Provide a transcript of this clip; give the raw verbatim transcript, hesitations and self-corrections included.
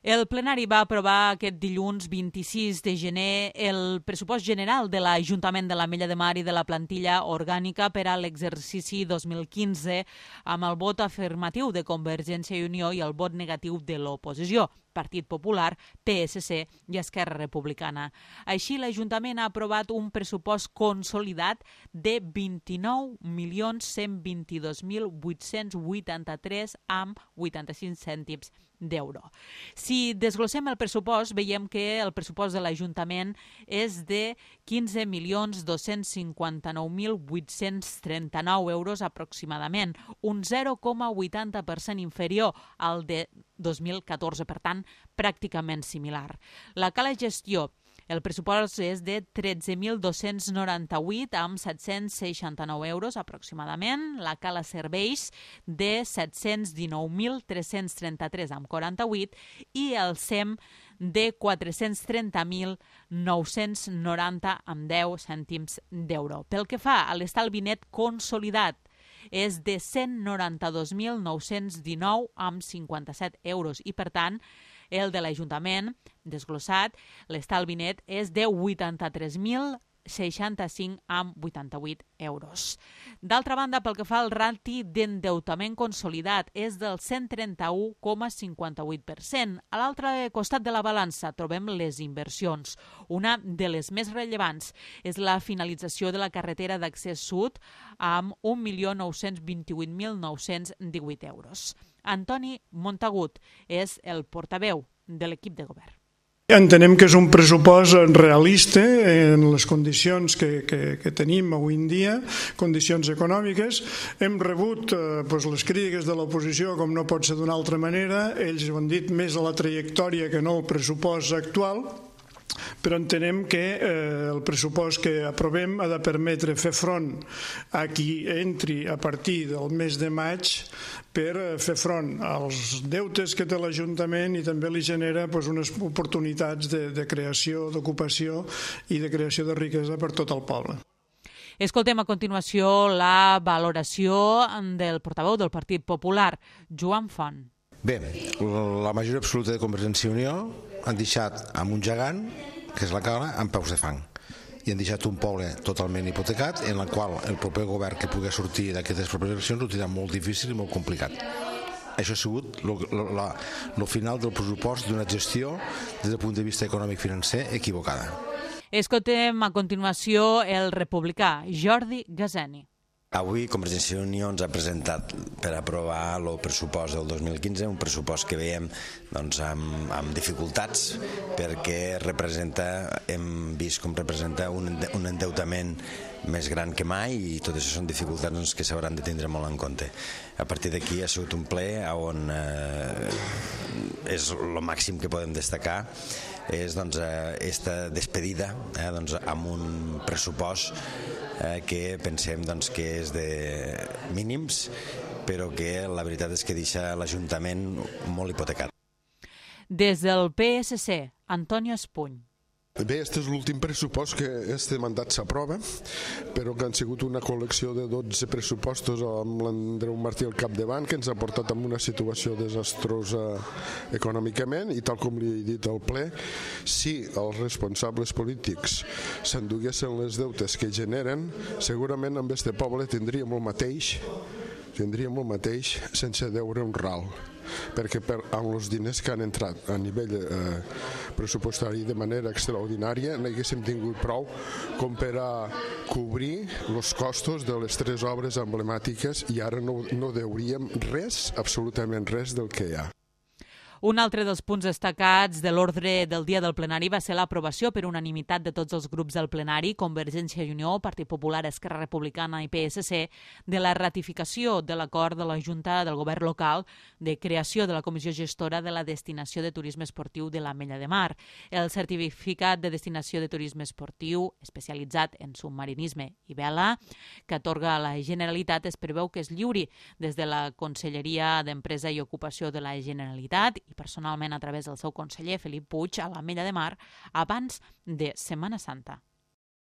El plenari va aprovar aquest dilluns vint-i-sis de gener el pressupost general de l'Ajuntament de l'Ametlla de Mar i de la plantilla orgànica per a l'exercici dos mil quinze amb el vot afirmatiu de Convergència i Unió i el vot negatiu de l'oposició, Partit Popular, P S C i Esquerra Republicana. Així, l'Ajuntament ha aprovat un pressupost consolidat de vint-i-nou milions cent vint-i-dos mil vuit-cents vuitanta-tres amb vuitanta-cinc cèntims d'euro. Si desglossem el pressupost, veiem que el pressupost de l'Ajuntament és de quinze milions dos-cents cinquanta-nou mil vuit-cents trenta-nou euros aproximadament, un zero coma vuitanta per cent inferior al de dos mil catorze, per tant, pràcticament similar. La cala gestió. El pressupost és de tretze mil dos-cents noranta-vuit amb set-cents seixanta-nou euros aproximadament, la cala serveis de set-cents dinou mil tres-cents trenta-tres amb quaranta-vuit i el S E M de quatre-cents trenta mil nou-cents noranta amb deu cèntims d'euro. Pel que fa a l'estalvi net consolidat, és de cent noranta-dos mil nou-cents dinou amb cinquanta-set euros i, per tant, el de l'Ajuntament, desglossat, l'estalvi net és de vuitanta-tres mil seixanta-cinc amb vuitanta-vuit euros. D'altra banda, pel que fa al rati d'endeutament consolidat, és del cent trenta-u coma cinquanta-vuit per cent. A l'altre costat de la balança trobem les inversions. Una de les més rellevants és la finalització de la carretera d'accés sud amb un milió nou-cents vint-i-vuit mil nou-cents divuit euros. Antoni Montagut és el portaveu de l'equip de govern. Entenem que és un pressupost realista en les condicions que, que, que tenim avui en dia, condicions econòmiques. Hem rebut eh, doncs les crítiques de l'oposició, com no pot ser d'una altra manera. Ells ho han dit més a la trajectòria que no al pressupost actual, però entenem que eh, el pressupost que aprovem ha de permetre fer front a qui entri a partir del mes de maig per fer front als deutes que té l'Ajuntament i també li genera doncs, unes oportunitats de, de creació, d'ocupació i de creació de riquesa per tot el poble. Escoltem a continuació la valoració del portaveu del Partit Popular, Joan Font. Bé, la majoria absoluta de Convergència i Unió han deixat amb un gegant, que és la Cala, amb peus de fang. I han deixat un poble totalment hipotecat, en el qual el proper govern que pugui sortir d'aquestes properes eleccions ho tindrà molt difícil i molt complicat. Això ha sigut el final del pressupost d'una gestió, des del punt de vista econòmic-financer, equivocada. Escoltem a continuació el republicà Jordi Gazeni. Avui Convergència i Unió ens ha presentat per aprovar el pressupost del dos mil quinze, un pressupost que veiem doncs, amb, amb dificultats perquè representa, hem vist com representa un, un endeutament més gran que mai i tot això són dificultats doncs, que s'hauran de tindre molt en compte. A partir d'aquí ha sigut un ple on eh, és el màxim que podem destacar és doncs, esta despedida eh, doncs, amb un pressupost eh, que pensem doncs, que és de mínims, però que la veritat és que deixa l'Ajuntament molt hipotecat. Des del P S C, Antonio Espuny. Bé, este és l'últim pressupost que este mandat s'aprova, però que han sigut una col·lecció de dotze pressupostos amb l'Andreu Martí al capdavant, que ens ha portat en una situació desastrosa econòmicament, i tal com li he dit al ple, si els responsables polítics s'enduguessin les deutes que generen, segurament amb este poble tindríem el mateix, tindríem el mateix sense deure un ral, perquè per, amb els diners que han entrat a nivell eh, pressupostari de manera extraordinària n'haguéssim tingut prou com per a cobrir els costos de les tres obres emblemàtiques i ara no, no deuríem res, absolutament res del que hi ha. Un altre dels punts destacats de l'ordre del dia del plenari va ser l'aprovació per unanimitat de tots els grups del plenari, Convergència i Unió, Partit Popular, Esquerra Republicana i P S C, de la ratificació de l'acord de la Junta del Govern local de creació de la Comissió Gestora de la Destinació de Turisme Esportiu de l'Ametlla de Mar. El certificat de destinació de turisme esportiu especialitzat en submarinisme i vela que atorga la Generalitat es preveu que es lliuri des de la Conselleria d'Empresa i Ocupació de la Generalitat i personalment a través del seu conseller Felip Puig a l'Ametlla de Mar abans de Setmana Santa.